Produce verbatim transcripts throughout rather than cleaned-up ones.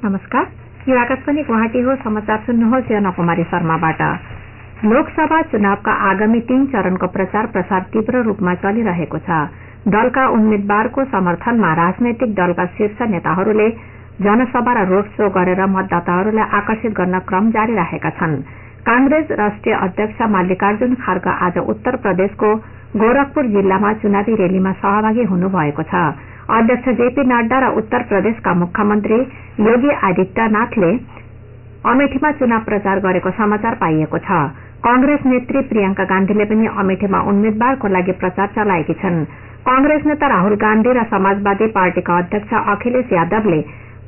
नमस्कार, यो आकाशवाणी गुवाहाटी हो। समाचार सुन्नुहोस् यो नकुमारी शर्माबाट। लोकसभा चुनावका आगामी तीन चरणको प्रचार प्रसार तीव्र रूपमा चलिरहेको छ। दलका उम्मेद्वारको समर्थनमा राजनैतिक दलका शीर्ष नेताहरूले जनसभा र रोड शो गरेर मतदाताहरूलाई आकर्षित गर्न क्रम जारी राखेका छन्। कांग्रेस राष्ट्रिय अध्यक्ष मल्लिकार्जुन खर्गे आज उत्तर प्रदेशको गोरखपुर जिल्लामा चुनावी रैलीमा सहभागी हुनुभएको छ। अध्यक्ष जेपी नड्डा र उत्तर प्रदेशका मुख्यमन्त्री योगी आदित्यनाथले अमेठीमा चुनाव प्रचार गरेको समाचार पाइएको छ। कांग्रेस नेत्री प्रियंका गान्धीले पनि अमेठीमा उम्मेद्वारको लागि प्रचार चलाएकी छन्। कांग्रेस नेता राहुल गान्धी र समाजवादी पार्टीका अध्यक्ष अखिलेश यादवले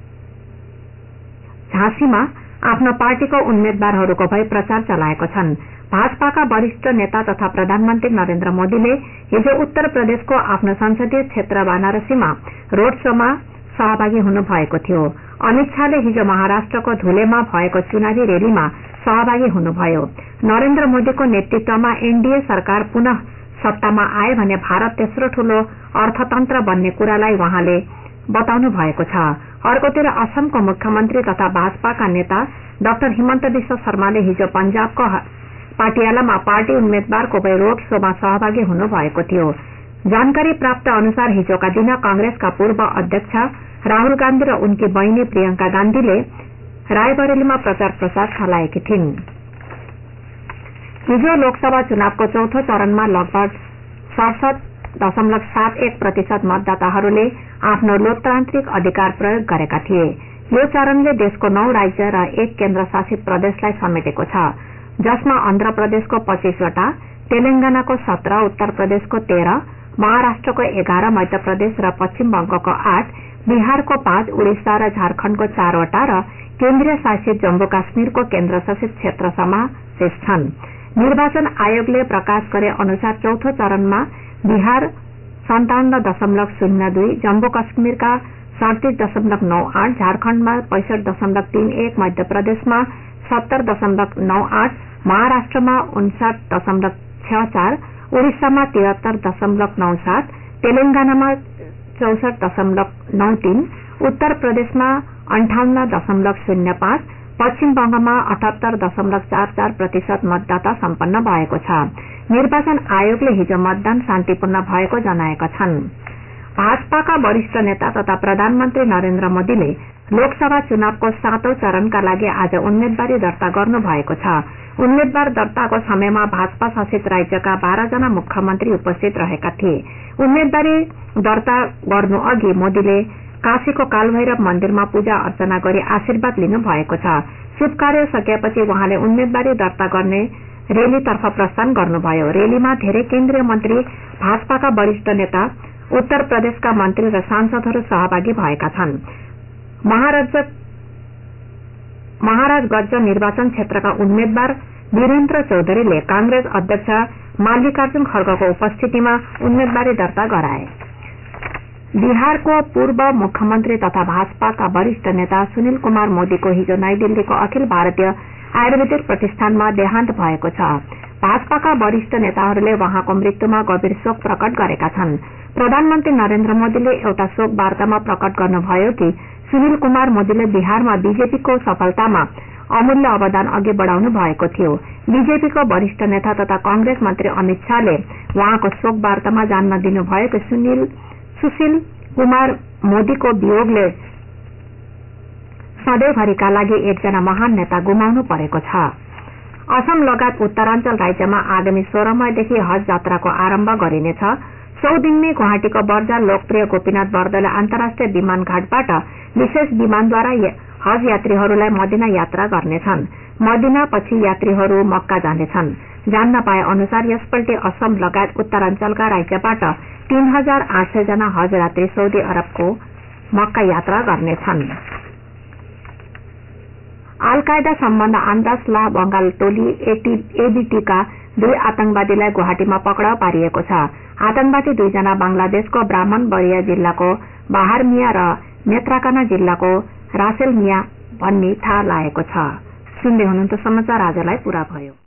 झाँसीमा आफ्नो पार्टीको उम्मेद्वारहरूको भई प्रचार चलाएको छन्। भाजपाका वरिष्ठ नेता तथा प्रधानमन्त्री नरेन्द्र मोदीले हिजो उत्तर प्रदेशको आफ्नो संसदीय क्षेत्र वाराणसीमा रोड शोमा सहभागी हुनुभएको थियो। अमित शाहले हिजो महाराष्ट्रको धुलेमा भएको चुनावी रैलीमा सहभागी हुनुभयो। नरेन्द्र मोदीको नेतृत्वमा एनडीए सरकार पुनः सत्तामा आए भने भारत तेस्रो ठूलो अर्थतन्त्र बन्ने कुरालाई उहाँले बताउनु भएको छ। अर्कोतिर असमको मुख्यमन्त्री तथा भाजपाका नेता डाक्टर हिमन्त विश्व शर्माले हिजो पंजाबको पाटियालामा पार्टी उम्मेद्वारको भई रोड शोमा सहभागी हुनुभएको थियो। जानकारी प्राप्त अनुसार हिजोका दिन कांग्रेसका पूर्व अध्यक्ष राहुल गान्धी र उनकी बहिनी प्रियंका गान्धीले रायबरेलीमा प्रचार प्रसार चलाएकी थिइन्। हिजो लोकसभा चुनावको चौथो चरणमा लगभग सडसठ दशमलव सात एक प्रतिशत मतदाताहरूले आफ्नो लोकतान्त्रिक अधिकार प्रयोग गरेका थिए। यो चरणले देशको नौ राज्य र एक केन्द्र शासित प्रदेशलाई समेटेको छ, जसमा आन्ध्र प्रदेशको पच्चीसवटा, तेलंगानाको सत्र, उत्तर प्रदेशको तेह्र, महाराष्ट्रको एघार, मध्य प्रदेश र पश्चिम बंगालको आठ, बिहारको पाँच, उड़िसा र झारखण्डको चारवटा र केन्द्रीय शासित जम्मू काश्मीरको केन्द्र शासित क्षेत्र समावेश छन्। निर्वाचन आयोगले प्रकाश गरे अनुसार चौथो चरणमा बिहार सन्ताउन्न दशमलव शून्य दुई, जम्मू काश्मीरका सड़तीस दशमलव नौ आठ, झारखण्डमा पैंसठ दशमलव तीन एक, मध्य प्रदेशमा सत्तर दशमलव नौ आठ, महाराष्ट्रमा उनसठ दशमलव छ चार, उड़िसामा तिहत्तर दशमलव नौ सात, तेलंगानामा चौसठ दशमलव नौ तीन, उत्तर प्रदेशमा अंठाउन्न दशमलव शून्य पाँच, पश्चिम बंगालमा अठहत्तर दशमलव चार चार प्रतिशत मतदाता सम्पन्न भएको छ। निर्वाचन आयोगले हिजो मतदान शान्तिपूर्ण भएको जनाएका छन्। भाजपाका वरिष्ठ नेता तथा प्रधानमन्त्री नरेन्द्र मोदीले लोकसभा चुनावको सातौं चरणका लागि आज उम्मेद्वारी दर्ता गर्नु भएको छ। उम्मेद्वार दर्ताको समयमा भाजपा शासित राज्यका बाह्र जना मुख्यमन्त्री उपस्थित रहेका थिए। उम्मेद्वारी दर्ता गर्नु अघि मोदीले काशीको कालभैरव मन्दिरमा पूजा अर्चना गरी आशीर्वाद लिनु भएको छ। शुभ कार्य सकिएपछि उहाँले उम्मेद्वारी दर्ता गर्ने रैलीतर्फ प्रस्थान गर्नुभयो। रैलीमा धेरै केन्द्रीय मन्त्री, भाजपाका वरिष्ठ नेता, उत्तर प्रदेशका मन्त्री र सांसदहरू सहभागी भएका छन्। महाराजगंज निर्वाचन क्षेत्रका उम्मेद्वार वीरेन्द्र चौधरीले कांग्रेस अध्यक्ष मल्लिकार्जुन खर्गेको उपस्थितिमा उम्मेद्वारी दर्ता गराए। बिहारको पूर्व मुख्यमन्त्री तथा भाजपाका वरिष्ठ नेता सुनिल कुमार मोदीको हिजो नयाँ दिल्लीको अखिल भारतीय आयुर्वेदिक प्रतिष्ठानमा देहान्त भएको छ। भाजपाका वरिष्ठ नेताहरूले उहाँको मृत्युमा गभीर शोक प्रकट गरेका छन्। प्रधानमन्त्री नरेन्द्र मोदीले एउटा शोक वार्तामा प्रकट गर्नुभयो कि सुनिल कुमार मोदीले बिहारमा बीजेपीको सफलतामा अमूल्य अवदान अघि बढ़ाउनु भएको थियो। बीजेपीको वरिष्ठ नेता तथा कांग्रेस मन्त्री अमित शाहले उहाँको शोक वार्तामा जान्न दिनुभयो कि सुनिल सुशील कुमार मोदीको वियोगले सधैँभरिका लागि एकजना महान नेता गुमाउनु परेको छ। असम लगायत उत्तराञ्चल राज्यमा आगामी सोह्र मईदेखि हज यात्राको आरम्भ गरिनेछ। सौ दिनमै गुवाहाटीको बर्जा लोकप्रिय गोपीनाथ बरदलै अन्तर्राष्ट्रिय विमान घाटबाट विशेष विमानद्वारा हज यात्रीहरूलाई मदिना यात्रा गर्नेछन्। मदिना पछि यात्रीहरू मक्का जानेछन्। जान्न पाए अनुसार यसपल्ट असम लगायत उत्तराञ्चलका राज्यबाट तीन हजार आठ सय जना हज यात्री सौदी अरबको मक्का यात्रा गर्नेछन्। अल कायदा सम्बन्ध अन्दाज ला बंगाल टोली एबीटीका दुई आतंकवादीलाई गुवाहाटीमा पक्राउ पारिएको छ। आतंकवादी दुईजना बंगलादेशको ब्राह्मणबरिया जिल्लाको बाहर मिया र नेत्राकाना जिल्लाको रासेल मिया भन्ने थाहा लागेको छ। सुन्दै हुनुहुन्छ समाचार आजलाई पूरा भयो।